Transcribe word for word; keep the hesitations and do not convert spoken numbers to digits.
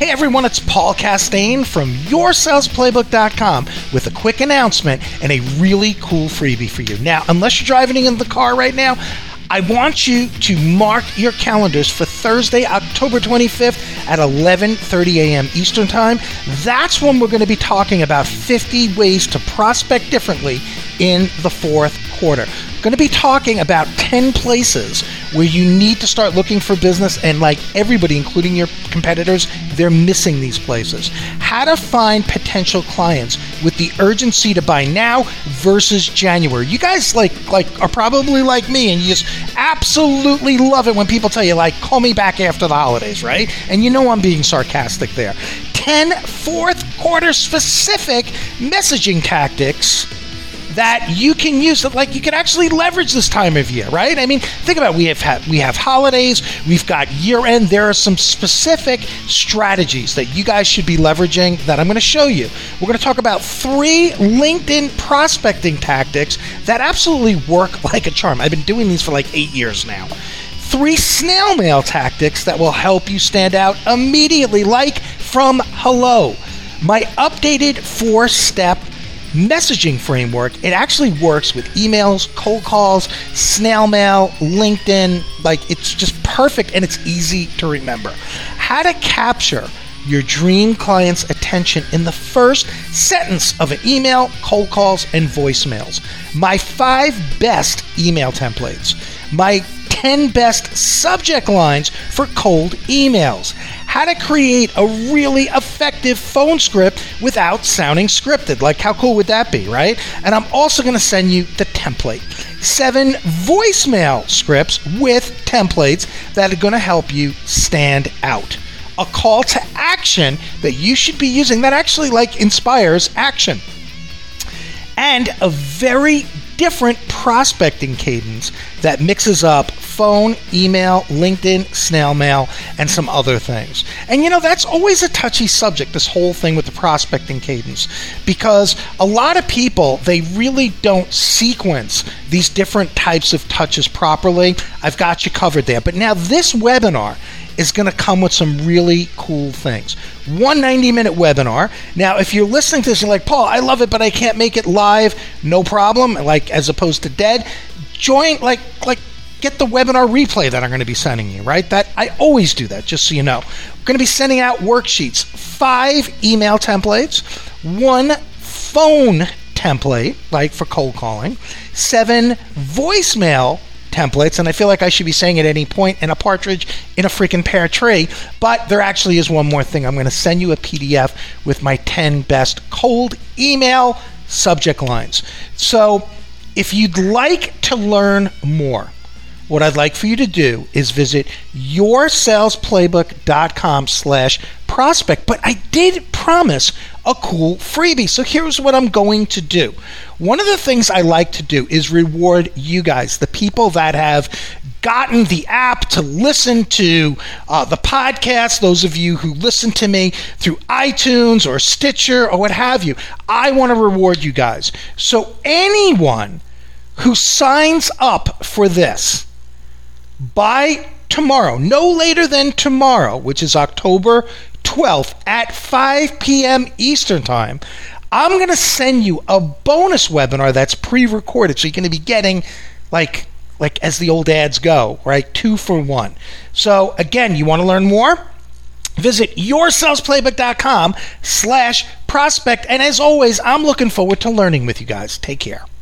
Hey everyone, it's Paul Castaigne from your sales playbook dot com with a quick announcement and a really cool freebie for you. Now, unless you're driving in the car right now, I want you to mark your calendars for Thursday, October twenty-fifth at eleven thirty a.m. Eastern Time. That's when we're going to be talking about fifty ways to prospect differently in the fourth quarter. Going to be talking about ten places where you need to start looking for business, and like everybody, including your competitors, they're missing these places. How to find potential clients with the urgency to buy now versus January. You guys like like are probably like me, and you just absolutely love it when people tell you, like, call me back after the holidays, right? And you know I'm being sarcastic there. ten fourth quarter specific messaging tactics that you can use, that like you can actually leverage this time of year, right? I mean, think about it. We have had, we have holidays, we've got year end. There are some specific strategies that you guys should be leveraging that I'm going to show you. We're going to talk about three LinkedIn prospecting tactics that absolutely work like a charm. I've been doing these for like eight years now. Three snail mail tactics that will help you stand out immediately, like from hello. My updated four-step messaging framework. It actually works with emails, cold calls, snail mail, LinkedIn. Like, it's just perfect and it's easy to remember. How to capture your dream client's attention in the first sentence of an email, cold calls, and voicemails. My five best email templates. My ten best subject lines for cold emails. How to create a really effective phone script without sounding scripted. Like, how cool would that be, right? And I'm also going to send you the template. Seven voicemail scripts with templates that are going to help you stand out. A call to action that you should be using that actually like inspires action. And a very different prospecting cadence that mixes up phone, email, LinkedIn, snail mail, and some other things. And you know, that's always a touchy subject, this whole thing with the prospecting cadence, because a lot of people, they really don't sequence these different types of touches properly. I've got you covered there. But now this webinar is going to come with some really cool things. One ninety-minute webinar. Now, if you're listening to this, you're like, Paul, I love it, but I can't make it live. No problem. Like, as opposed to dead, join, like, like, get the webinar replay that I'm going to be sending you, right? That I always do that, just so you know. We're going to be sending out worksheets, five email templates, one phone template, like for cold calling, seven voicemail templates, and I feel like I should be saying at any point, and a partridge in a freaking pear tree, but there actually is one more thing. I'm going to send you a P D F with my ten best cold email subject lines. So if you'd like to learn more, what I'd like for you to do is visit your sales playbook dot com slash prospect. But I did promise a cool freebie. So here's what I'm going to do. One of the things I like to do is reward you guys, the people that have gotten the app to listen to uh, the podcast, those of you who listen to me through iTunes or Stitcher or what have you. I want to reward you guys. So anyone who signs up for this by tomorrow, no later than tomorrow, which is October twelfth at five p.m. Eastern Time, I'm going to send you a bonus webinar that's pre-recorded. So you're going to be getting, like, like as the old ads go, right? Two for one. So again, you want to learn more? Visit your sales playbook dot com slash prospect. And as always, I'm looking forward to learning with you guys. Take care.